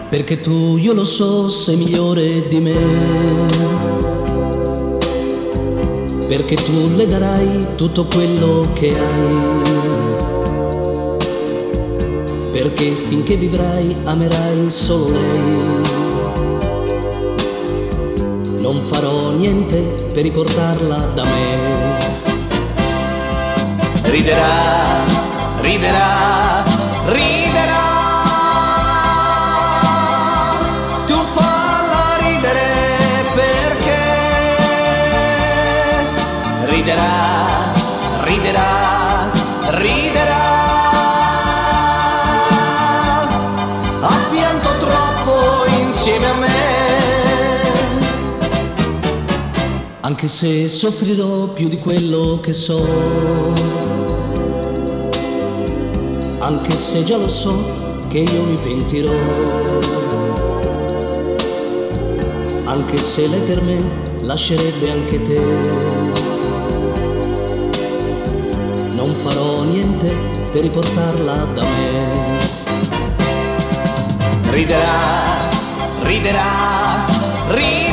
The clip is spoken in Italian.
perché tu, io lo so, sei migliore di me, perché tu le darai tutto quello che hai, perché finché vivrai amerai solo lei. Non farò niente per riportarla da me. Riderà, riderà, riderà. Tu falla ridere perché riderà, riderà, riderà. Ha pianto troppo insieme a me. Anche se soffrirò più di quello che so, anche se già lo so che io mi pentirò, anche se lei per me lascerebbe anche te, non farò niente per riportarla da me. Riderà, riderà, riderà.